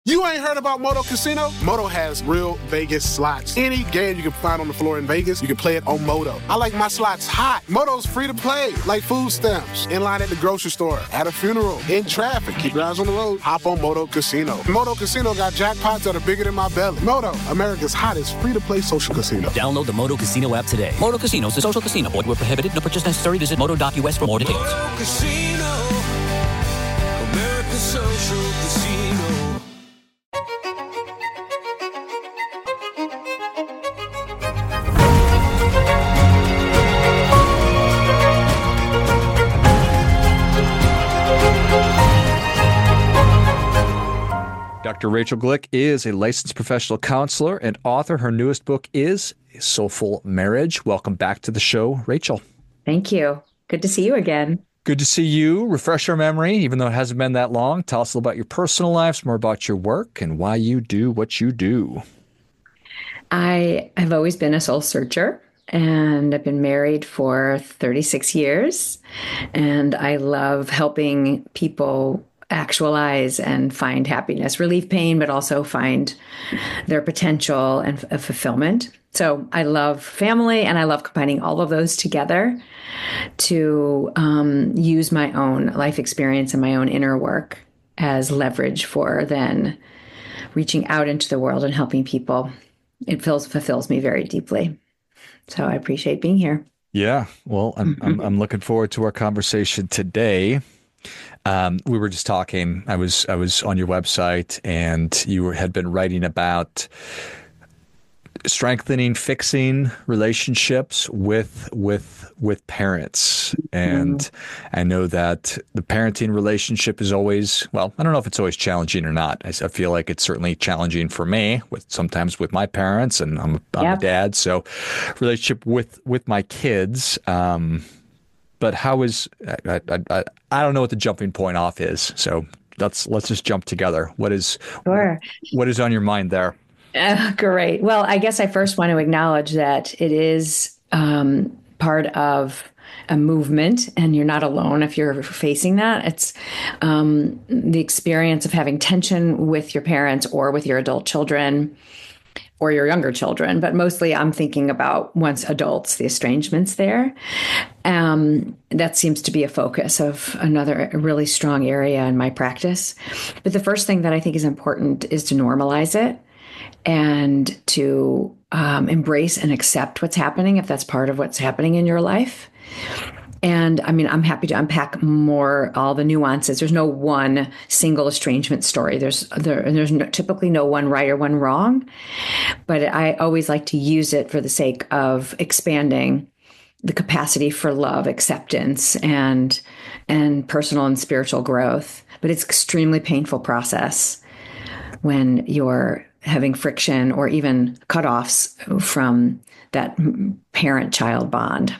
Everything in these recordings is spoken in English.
You ain't heard about Moto Casino? Moto has real Vegas slots. Any game you can find on the floor in Vegas, you can play it on Moto. I like my slots hot. Moto's free to play, like food stamps, in line at the grocery store, at a funeral, in traffic. Keep your eyes on the road. Hop on Moto Casino. Moto Casino got jackpots that are bigger than my belly. Moto, America's hottest free-to-play social casino. Download the Moto Casino app today. Moto Casino is a social casino. Void where prohibited. No purchase necessary. Visit moto.us for more details. Moto Casino, America's social casino. Dr. Rachel Glick is a licensed professional counselor and author. Her newest book is A Soulful Marriage. Welcome back to the show, Rachel. Thank you. Good to see you again. Good to see you. Refresh our memory, even though it hasn't been that long. Tell us a little about your personal lives, more about your work, and why you do what you do. I have always been a soul searcher, and I've been married for 36 years. And I love helping people actualize and find happiness, relieve pain, but also find their potential and fulfillment. So I love family, and I love combining all of those together to use my own life experience and my own inner work as leverage for then reaching out into the world and helping people. It fulfills me very deeply. So I appreciate being here. Yeah, well, I'm looking forward to our conversation today. We were just talking. I was on your website, and you had been writing about strengthening, fixing relationships with parents. And I know that the parenting relationship is always, well, I don't know if it's always challenging or not. I feel like it's certainly challenging for me sometimes with my parents, and I'm a dad. So relationship with my kids. But how is, I don't know what the jumping point off is. So let's just jump together. What is on your mind there? Great. Well, I guess I first want to acknowledge that it is part of a movement, and you're not alone if you're facing that. It's the experience of having tension with your parents or with your adult children or your younger children, but mostly I'm thinking about once adults, the estrangements there. That seems to be a focus of another really strong area in my practice. But the first thing that I think is important is to normalize it and to embrace and accept what's happening, if that's part of what's happening in your life. And I mean, I'm happy to unpack more all the nuances. There's no one single estrangement story. There's typically no one right or one wrong, but I always like to use it for the sake of expanding the capacity for love, acceptance, and personal and spiritual growth. But it's an extremely painful process when you're having friction or even cutoffs from that parent-child bond.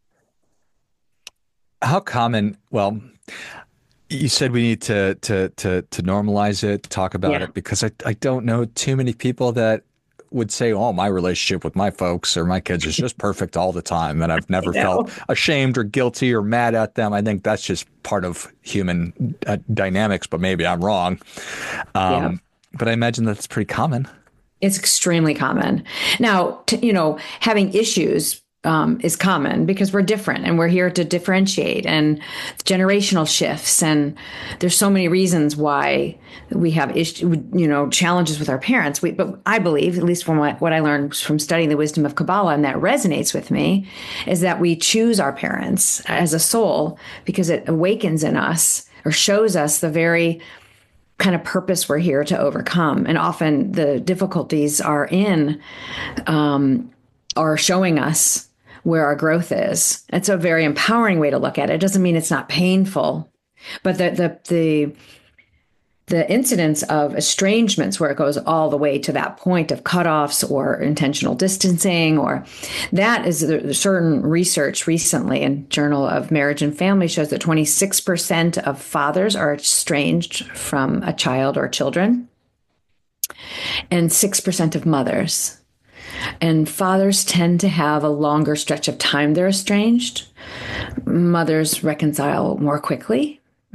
How common, well, you said we need to normalize it, talk about it, because I don't know too many people that would say, oh, my relationship with my folks or my kids is just perfect all the time, and I've never felt ashamed or guilty or mad at them. I think that's just part of human dynamics, but maybe I'm wrong. But I imagine that's pretty common. It's extremely common. Now, having issues is common because we're different and we're here to differentiate, and generational shifts. And there's so many reasons why we have challenges with our parents. But I believe, at least from what I learned from studying the wisdom of Kabbalah, and that resonates with me, is that we choose our parents as a soul because it awakens in us or shows us the very kind of purpose we're here to overcome. And often the difficulties are showing us where our growth is. It's a very empowering way to look at it. It doesn't mean it's not painful, but the incidence of estrangements where it goes all the way to that point of cutoffs or intentional distancing, or that is certain research recently in Journal of Marriage and Family shows that 26% of fathers are estranged from a child or children, and 6% of mothers. And fathers tend to have a longer stretch of time they're estranged. Mothers reconcile more quickly.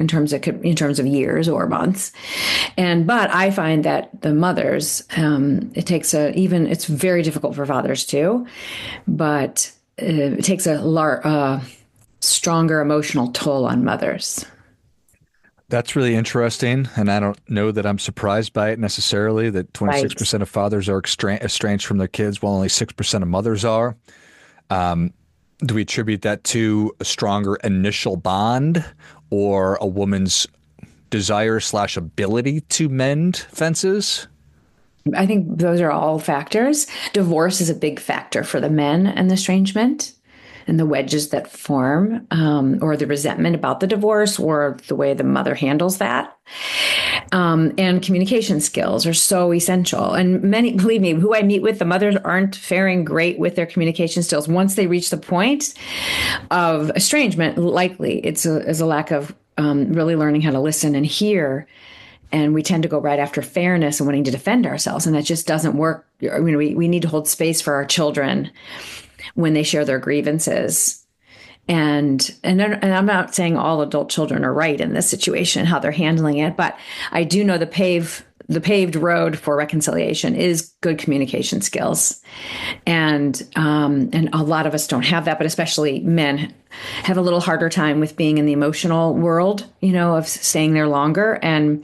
in terms of years or months. But I find that the mothers, it's very difficult for fathers too, but it takes a stronger emotional toll on mothers. That's really interesting, and I don't know that I'm surprised by it necessarily, that 26% of fathers are estranged from their kids, while only 6% of mothers are. Do we attribute that to a stronger initial bond or a woman's desire/ability to mend fences? I think those are all factors. Divorce is a big factor for the men and the estrangement and the wedges that form, or the resentment about the divorce, or the way the mother handles that. And communication skills are so essential. And believe me, who I meet with, the mothers aren't faring great with their communication skills. Once they reach the point of estrangement, likely it's a lack of really learning how to listen and hear. And we tend to go right after fairness and wanting to defend ourselves. And that just doesn't work. We need to hold space for our children when they share their grievances. And I'm not saying all adult children are right in this situation, how they're handling it, but I do know the paved road for reconciliation is good communication skills. And a lot of us don't have that, but especially men have a little harder time with being in the emotional world, of staying there longer. And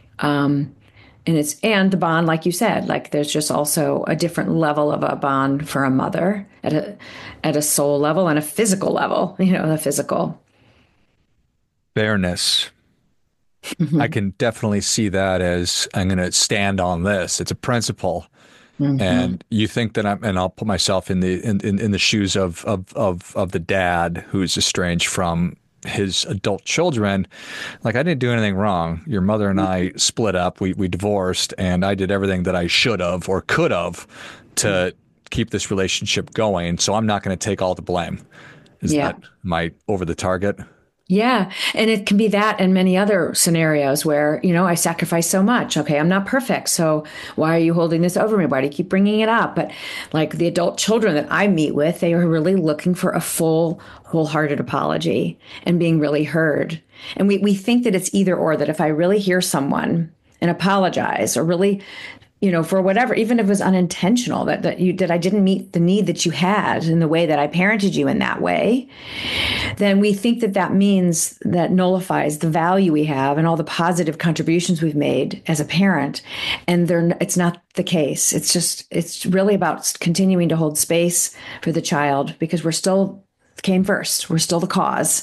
the bond, like you said, like there's just also a different level of a bond for a mother at a soul level and a physical level, the physical fairness. Mm-hmm. I can definitely see that as, I'm going to stand on this. It's a principle. Mm-hmm. And you think that I'll put myself in the shoes of the dad who's estranged from his adult children. Like, I didn't do anything wrong. Your mother and I split up. We divorced, and I did everything that I should have or could have to keep this relationship going. So I'm not going to take all the blame. Am I over the target? Yeah. And it can be that and many other scenarios where, I sacrificed so much. Okay, I'm not perfect. So why are you holding this over me? Why do you keep bringing it up? But like the adult children that I meet with, they are really looking for a full, wholehearted apology and being really heard. And we think that it's either or, that if I really hear someone and apologize or really, for whatever, even if it was unintentional, that I didn't meet the need that you had in the way that I parented you in that way, then we think that means that nullifies the value we have and all the positive contributions we've made as a parent. And it's not the case. It's really about continuing to hold space for the child, because we're still came first. We're still the cause.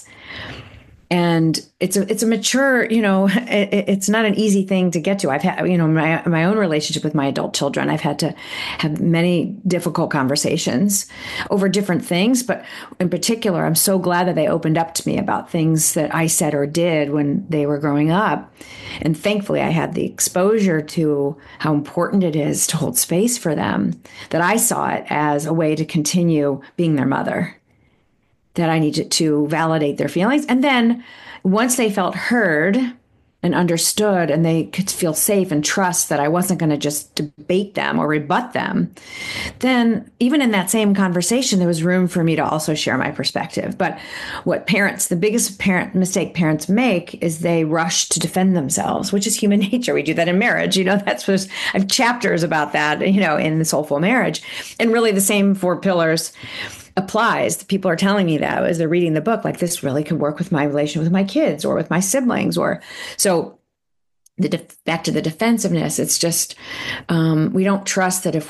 And it's a mature, it's not an easy thing to get to. I've had, my own relationship with my adult children, I've had to have many difficult conversations over different things. But in particular, I'm so glad that they opened up to me about things that I said or did when they were growing up. And thankfully, I had the exposure to how important it is to hold space for them, that I saw it as a way to continue being their mother, that I needed to validate their feelings. And then once they felt heard and understood, and they could feel safe and trust that I wasn't going to just debate them or rebut them, then even in that same conversation, there was room for me to also share my perspective. But the biggest mistake parents make is they rush to defend themselves, which is human nature. We do that in marriage. I have chapters about that, in the Soulful Marriage. And really the same 4 pillars applies. People are telling me that as they're reading the book, like, this really could work with my relation with my kids or with my siblings, or so. Back to the defensiveness, it's just we don't trust that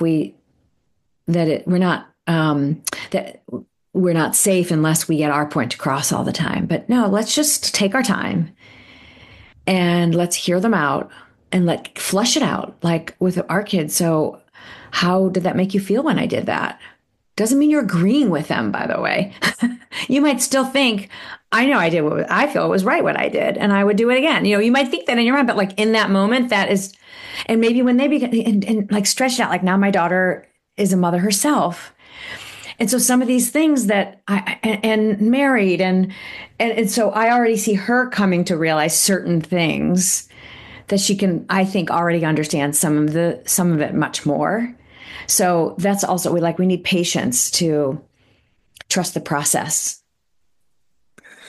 we're not safe unless we get our point across all the time. But no, let's just take our time and let's hear them out and flush it out, like with our kids. So, how did that make you feel when I did that? Doesn't mean you're agreeing with them, by the way. You might still think, I know I did what I feel was right, what I did, and I would do it again. You might think that in your mind, but like in that moment, that is, and maybe when they begin and like stretch it out, like now my daughter is a mother herself. And so some of these things that and married and so I already see her coming to realize certain things that she can, I think, already understand some of it much more. So that's also, we need patience to trust the process.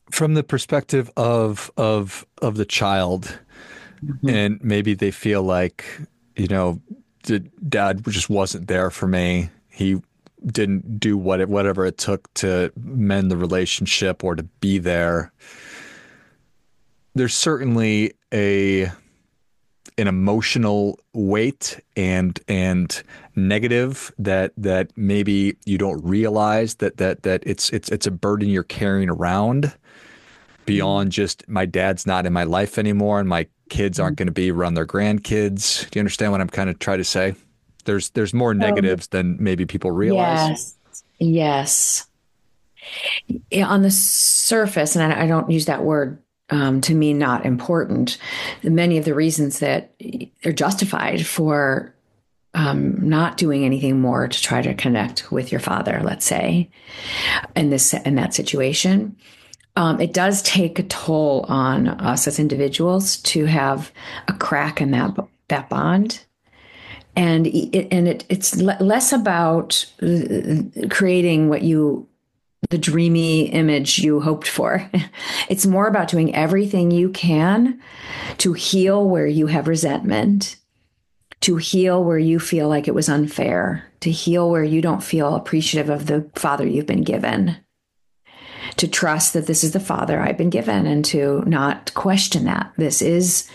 from the perspective of the child, and maybe they feel like, the dad just wasn't there for me. He didn't do whatever it took to mend the relationship or to be there. There's certainly an emotional weight and negative that maybe you don't realize that it's a burden you're carrying around beyond just my dad's not in my life anymore and my kids aren't going to be around their grandkids. Do you understand what I'm kind of trying to say? There's more negatives than maybe people realize. Yes. Yeah, on the surface, and I don't use that word to mean not important, many of the reasons that are justified for not doing anything more to try to connect with your father, let's say, in that situation. It does take a toll on us as individuals to have a crack in that bond. And it's less about creating the dreamy image you hoped for. It's more about doing everything you can to heal where you have resentment, to heal where you feel like it was unfair, to heal where you don't feel appreciative of the father you've been given, to trust that this is the father I've been given and to not question that. This is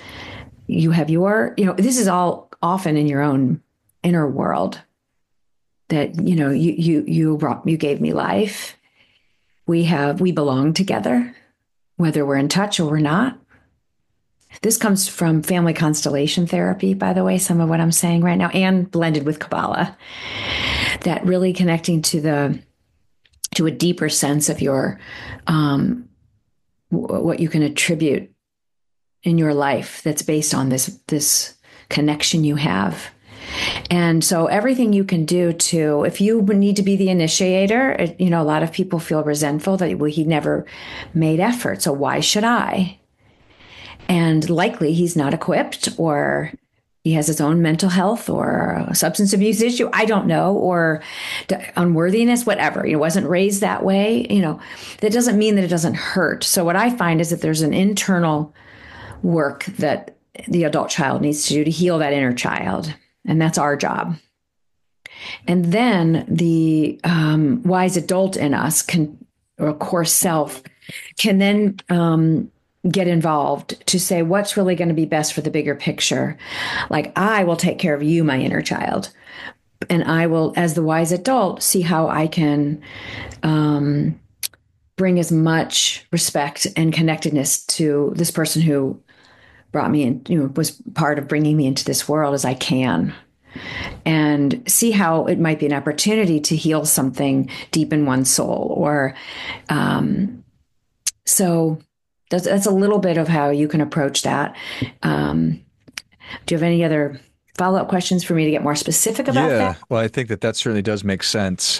often in your own inner world that, you gave me life. We belong together, whether we're in touch or we're not. This comes from family constellation therapy, by the way, some of what I'm saying right now, and blended with Kabbalah, that really connecting to a deeper sense of your, what you can attribute in your life that's based on this connection you have. And so everything you can do if you need to be the initiator, a lot of people feel resentful that, he never made effort. So why should I? And likely he's not equipped, or he has his own mental health or a substance abuse issue. I don't know, or unworthiness, whatever. He wasn't raised that way. That doesn't mean that it doesn't hurt. So what I find is that there's an internal work that the adult child needs to do to heal that inner child. And that's our job. And then the wise adult in us or core self can then get involved to say what's really going to be best for the bigger picture. Like, I will take care of you, my inner child. And I will, as the wise adult, see how I can bring as much respect and connectedness to this person who brought me in, was part of bringing me into this world as I can, and see how it might be an opportunity to heal something deep in one's soul. Or so that's a little bit of how you can approach that. Do you have any other follow-up questions for me to get more specific about that? Yeah, well, I think that certainly does make sense.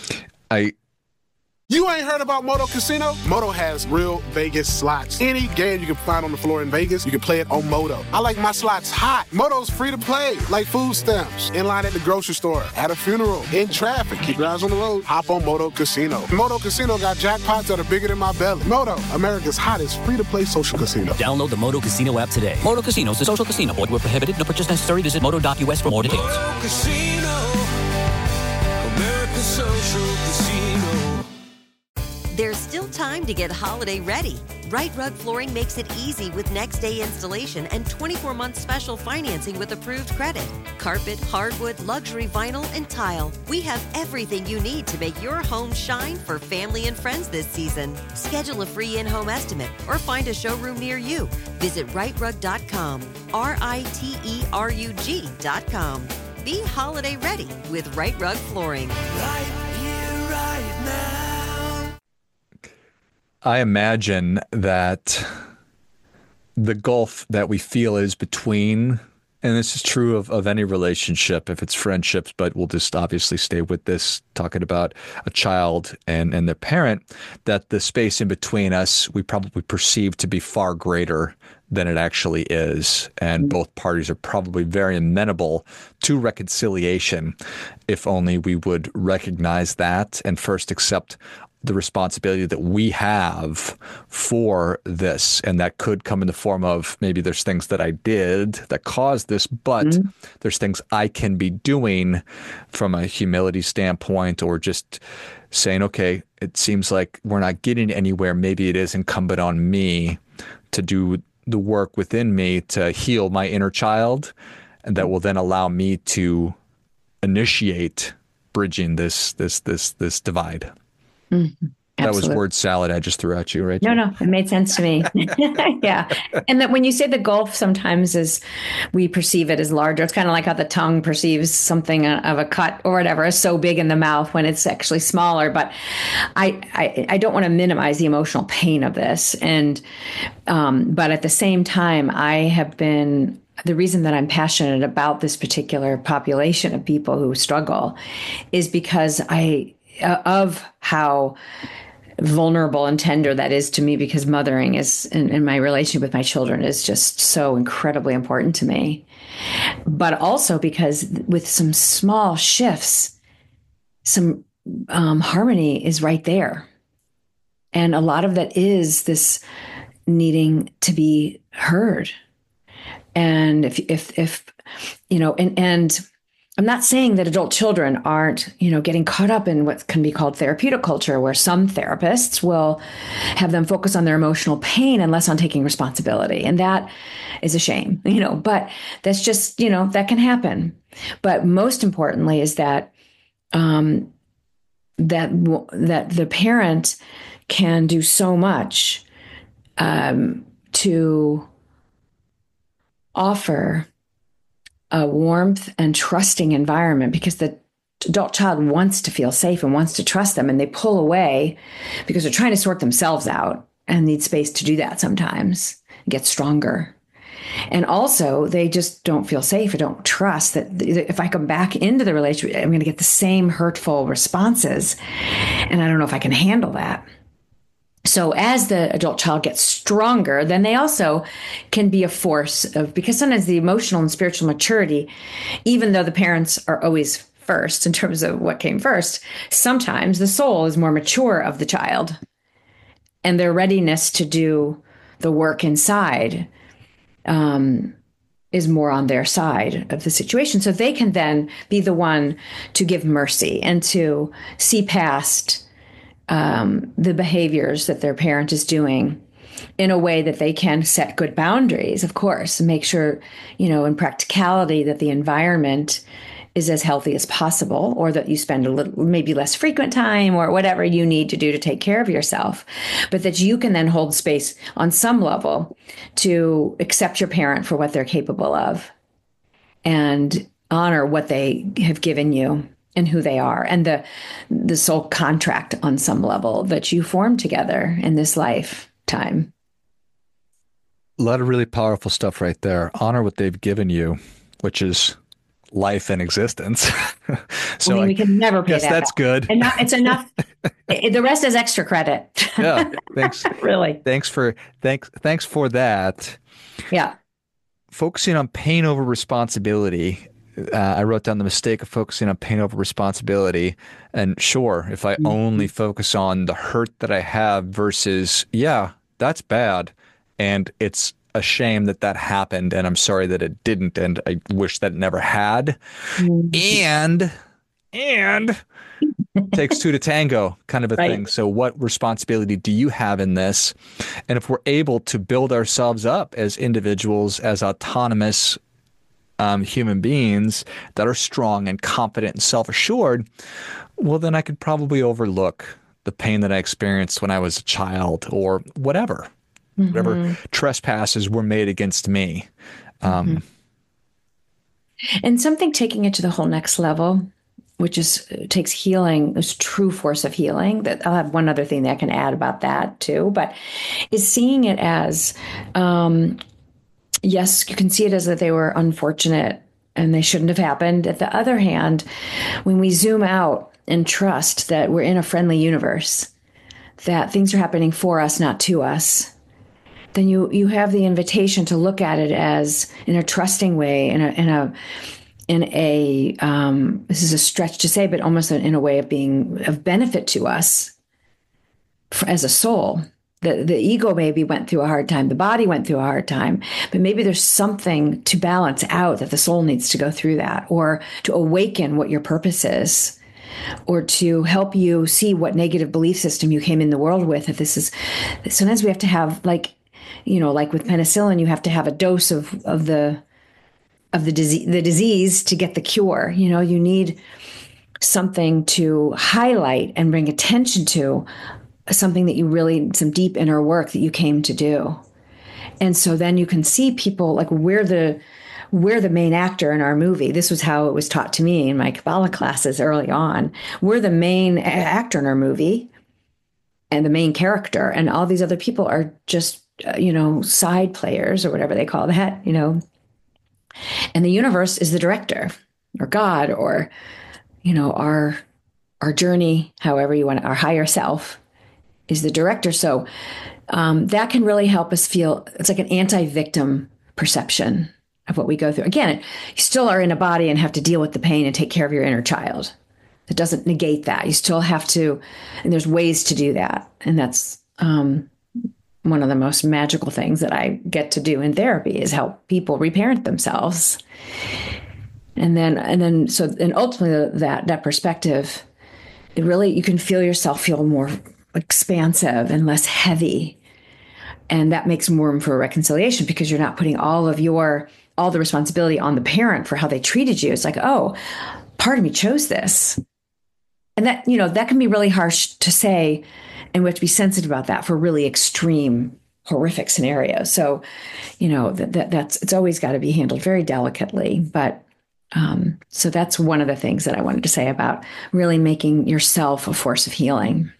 You ain't heard about Moto Casino? Moto has real Vegas slots. Any game you can find on the floor in Vegas, you can play it on Moto. I like my slots hot. Moto's free to play, like food stamps. In line at the grocery store, at a funeral, in traffic. Keep your eyes on the road. Hop on Moto Casino. Moto Casino got jackpots that are bigger than my belly. Moto, America's hottest free-to-play social casino. Download the Moto Casino app today. Moto Casino is a social casino. Void where prohibited. No purchase necessary. Visit moto.us for more details. Moto Casino, America's social casino. There's still time to get holiday ready. Right Rug Flooring makes it easy with next day installation and 24-month special financing with approved credit. Carpet, hardwood, luxury vinyl, and tile. We have everything you need to make your home shine for family and friends this season. Schedule a free in-home estimate or find a showroom near you. Visit rightrug.com, RITERUG.com. Be holiday ready with Right Rug Flooring. Right here, right now. I imagine that the gulf that we feel is between, and this is true of any relationship, if it's friendships, but we'll just obviously stay with this, talking about a child and their parent, that the space in between us, we probably perceive to be far greater than it actually is. And both parties are probably very amenable to reconciliation if only we would recognize that and first accept the responsibility that we have for this. And that could come in the form of maybe there's things that I did that caused this, but there's things I can be doing from a humility standpoint, or just saying, okay, it seems like we're not getting anywhere. Maybe it is incumbent on me to do the work within me to heal my inner child, and that will then allow me to initiate bridging this divide. Mm-hmm. That was word salad I just threw at you, right? No, it made sense to me. Yeah. And that when you say the gulf, sometimes we perceive it as larger. It's kind of like how the tongue perceives something of a cut or whatever is so big in the mouth when it's actually smaller. But I don't want to minimize the emotional pain of this. And, but at the same time, the reason that I'm passionate about this particular population of people who struggle is because of how vulnerable and tender that is to me, because mothering is, in my relationship with my children, is just so incredibly important to me. But also because with some small shifts, some harmony is right there. And a lot of that is this needing to be heard. And if and I'm not saying that adult children aren't, getting caught up in what can be called therapeutic culture, where some therapists will have them focus on their emotional pain and less on taking responsibility. And that is a shame, but that's just, that can happen. But most importantly is that, that the parent can do so much, to offer a warmth and trusting environment, because the adult child wants to feel safe and wants to trust them, and they pull away because they're trying to sort themselves out and need space to do that sometimes, get stronger. And also they just don't feel safe or don't trust that if I come back into the relationship, I'm going to get the same hurtful responses. And I don't know if I can handle that. So as the adult child gets stronger, then they also can be a force because sometimes the emotional and spiritual maturity, even though the parents are always first in terms of what came first, sometimes the soul is more mature of the child, and their readiness to do the work inside is more on their side of the situation. So they can then be the one to give mercy and to see past the behaviors that their parent is doing in a way that they can set good boundaries, of course, and make sure, in practicality, that the environment is as healthy as possible, or that you spend a little, maybe less frequent time, or whatever you need to do to take care of yourself, but that you can then hold space on some level to accept your parent for what they're capable of and honor what they have given you and who they are, and the soul contract on some level that you form together in this lifetime. A lot of really powerful stuff right there. Honor what they've given you, which is life and existence. So we can never pay that. That's back. Good. And it's enough. The rest is extra credit. Yeah. Thanks. Really. Thanks for that. Yeah. Focusing on pain over responsibility. I wrote down the mistake of focusing on pain over responsibility. And sure, if I only focus on the hurt that I have versus, yeah, that's bad, and it's a shame that happened, and I'm sorry that it didn't, and I wish that it never had. And takes two to tango kind of a thing. So what responsibility do you have in this? And if we're able to build ourselves up as individuals, as autonomous human beings that are strong and confident and self-assured, well, then I could probably overlook the pain that I experienced when I was a child, or whatever trespasses were made against me. And something taking it to the whole next level, which takes healing, this true force of healing. That I'll have one other thing that I can add about that too, but is seeing it as, yes, you can see it as that they were unfortunate and they shouldn't have happened. At the other hand, when we zoom out and trust that we're in a friendly universe, that things are happening for us, not to us, then you have the invitation to look at it as in a trusting way, in a this is a stretch to say, but almost in a way of being of benefit to us, as a soul. The ego maybe went through a hard time, the body went through a hard time, but maybe there's something to balance out that the soul needs to go through that, or to awaken what your purpose is, or to help you see what negative belief system you came in the world with. If this is, sometimes we have to have, like, like with penicillin, you have to have a dose of the disease to get the cure. You need something to highlight and bring attention to, something that you really, some deep inner work that you came to do. And so then you can see people, like, we're the main actor in our movie. This was how it was taught to me in my Kabbalah classes early on. We're the main actor in our movie and the main character, and all these other people are just, side players, or whatever they call that, and the universe is the director, or God, or, our journey, however you want, our higher self is the director. So that can really help us feel, it's like an anti-victim perception of what we go through. Again, you still are in a body and have to deal with the pain and take care of your inner child. It doesn't negate that. You still have to, and there's ways to do that. And that's one of the most magical things that I get to do in therapy, is help people reparent themselves. And ultimately that perspective, it really, you can feel yourself feel more expansive and less heavy. And that makes more room for reconciliation, because you're not putting all the responsibility on the parent for how they treated you. It's like, oh, part of me chose this. And that, that can be really harsh to say, and we have to be sensitive about that for really extreme, horrific scenarios. So, it's always got to be handled very delicately. But so that's one of the things that I wanted to say about really making yourself a force of healing.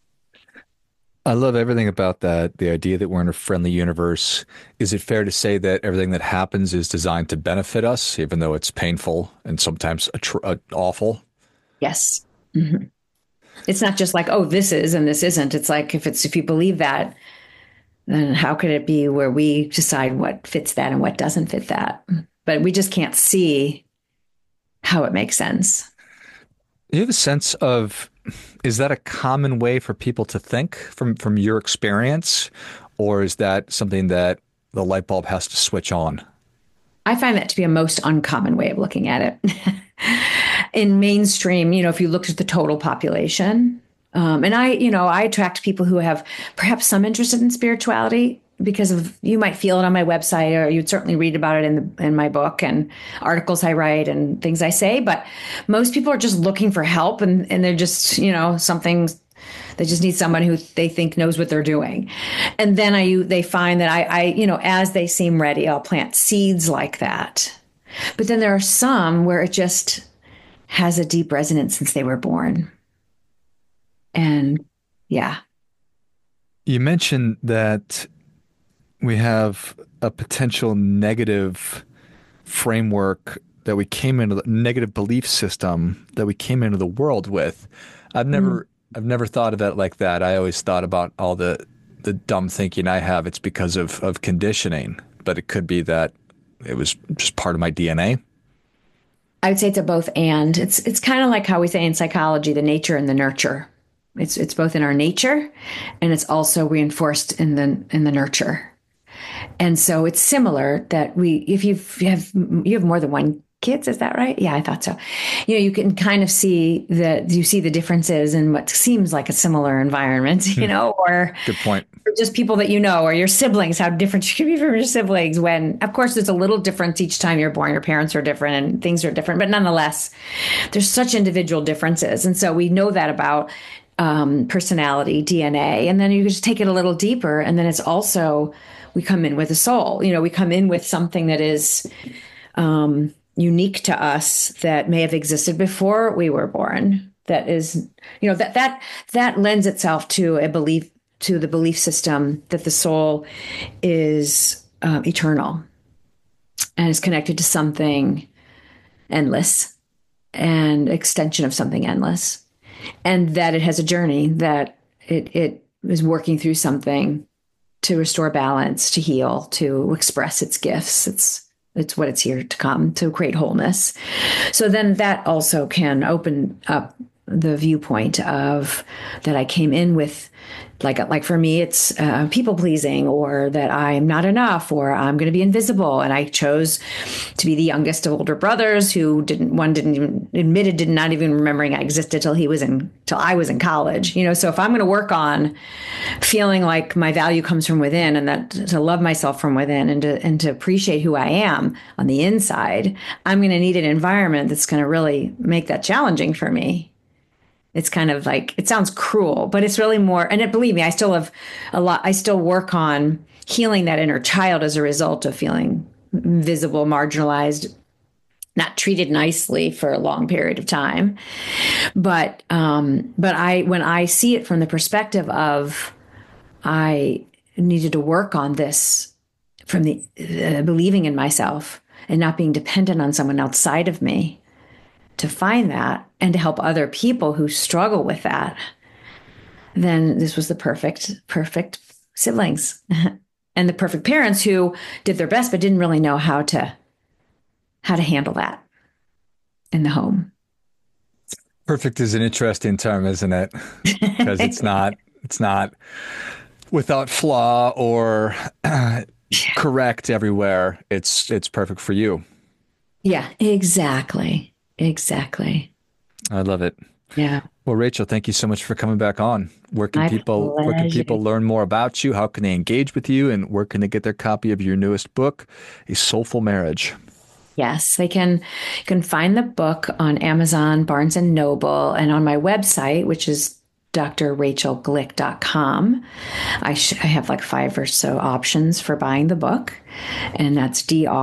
I love everything about that, the idea that we're in a friendly universe. Is it fair to say that everything that happens is designed to benefit us, even though it's painful and sometimes awful? Yes. Mm-hmm. It's not just like, oh, this is and this isn't. It's like, if you believe that, then how could it be where we decide what fits that and what doesn't fit that? But we just can't see how it makes sense. Do you have a sense of, is that a common way for people to think from your experience? Or is that something that the light bulb has to switch on? I find that to be a most uncommon way of looking at it. In mainstream, if you looked at the total population, and I attract people who have perhaps some interest in spirituality, because of, you might feel it on my website, or you'd certainly read about it in my book and articles I write and things I say. But most people are just looking for help, and they're just, they just need someone who they think knows what they're doing. And then they find that I as they seem ready, I'll plant seeds like that. But then there are some where it just has a deep resonance since they were born. And yeah. You mentioned that we have a potential negative framework that we came into, the negative belief system that we came into the world with. I've never thought of it like that. I always thought about all the dumb thinking I have. It's because of conditioning, but it could be that it was just part of my DNA. I would say it's a both and. It's kind of like how we say in psychology, the nature and the nurture. It's both in our nature, and it's also reinforced in the nurture. And so it's similar that if you have more than one kids, is that right? Yeah, I thought so. You can kind of see the differences in what seems like a similar environment, or good point. Or just people that or your siblings, how different you can be from your siblings, when of course there's a little difference each time you're born. Your parents are different and things are different, but nonetheless, there's such individual differences. And so we know that about personality, DNA, and then you just take it a little deeper. And then it's also, we come in with a soul, we come in with something that is, unique to us, that may have existed before we were born. That is, that lends itself to the belief system that the soul is eternal and is connected to something endless, and extension of something endless, and that it has a journey, that it is working through something to restore balance, to heal, to express its gifts. It's what it's here to come, to create wholeness. So then that also can open up the viewpoint of that I came in with, like for me, it's people pleasing, or that I'm not enough, or I'm going to be invisible. And I chose to be the youngest of older brothers who didn't not even remembering I existed till I was in college. So if I'm going to work on feeling like my value comes from within, and that to love myself from within, and to appreciate who I am on the inside, I'm going to need an environment that's going to really make that challenging for me. It's kind of like, it sounds cruel, but it's really more, and believe me, I still have I still work on healing that inner child as a result of feeling invisible, marginalized, not treated nicely for a long period of time. But when I see it from the perspective of, I needed to work on this from the believing in myself and not being dependent on someone outside of me to find that and to help other people who struggle with that, then this was the perfect siblings and the perfect parents who did their best but didn't really know how to handle that in the home. Perfect is an interesting term, isn't it? Because it's not without flaw or correct everywhere. It's perfect for you. Yeah, exactly. I love it. Yeah. Well, Rachel, thank you so much for coming back on. Where can people learn more about you? How can they engage with you? And where can they get their copy of your newest book, A Soulful Marriage? Yes, they can find the book on Amazon, Barnes & Noble, and on my website, which is drrachelglick.com. I have like 5 or so options for buying the book, and that's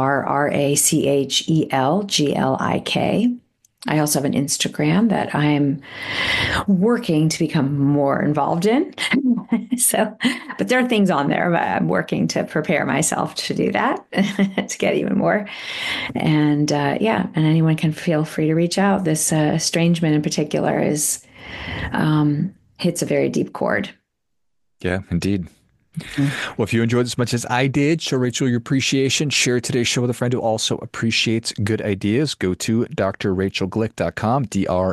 DRRACHELGLIK. I also have an Instagram that I am working to become more involved in. But there are things on there, but I'm working to prepare myself to do that, to get even more. And and anyone can feel free to reach out. This estrangement in particular hits a very deep chord. Yeah, indeed. Well, if you enjoyed as much as I did, show Rachel your appreciation. Share today's show with a friend who also appreciates good ideas. Go to drrachelglick.com,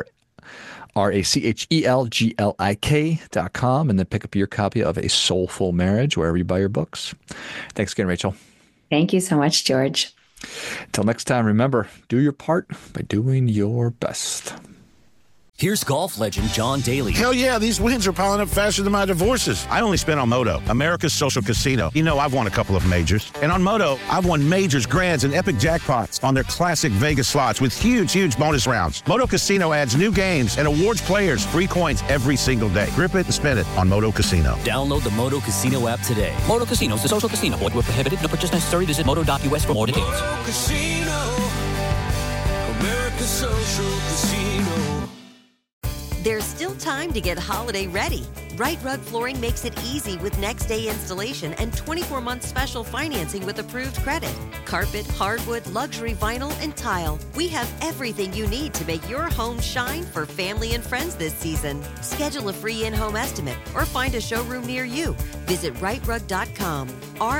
drrachelglik.com, and then pick up your copy of A Soulful Marriage wherever you buy your books. Thanks again, Rachel. Thank you so much, George. Until next time, remember, do your part by doing your best. Here's golf legend John Daly. Hell yeah, these wins are piling up faster than my divorces. I only spent on Moto, America's social casino. I've won a couple of majors. And on Moto, I've won majors, grands, and epic jackpots on their classic Vegas slots with huge bonus rounds. Moto Casino adds new games and awards players free coins every single day. Grip it and spend it on Moto Casino. Download the Moto Casino app today. Moto Casino is a social casino. Void where prohibited. No purchase necessary. Visit moto.us for more details. Moto Casino, America's social casino. There's still time to get holiday ready. Right Rug Flooring makes it easy with next day installation and 24-month special financing with approved credit. Carpet, hardwood, luxury vinyl, and tile. We have everything you need to make your home shine for family and friends this season. Schedule a free in-home estimate or find a showroom near you. Visit rightrug.com,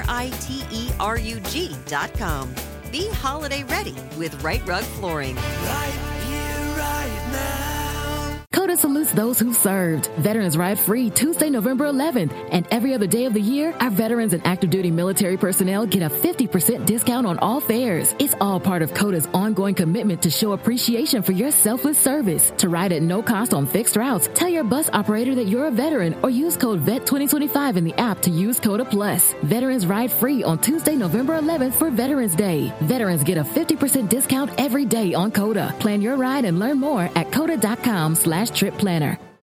RITERUG.com. Be holiday ready with Right Rug Flooring. Right here, right now. COTA salutes those who served. Veterans Ride Free Tuesday, November 11th. And every other day of the year, our veterans and active duty military personnel get a 50% discount on all fares. It's all part of COTA's ongoing commitment to show appreciation for your selfless service. To ride at no cost on fixed routes, tell your bus operator that you're a veteran or use code VET2025 in the app to use COTA Plus. Veterans Ride Free on Tuesday, November 11th for Veterans Day. Veterans get a 50% discount every day on COTA. Plan your ride and learn more at COTA.com/trip planner.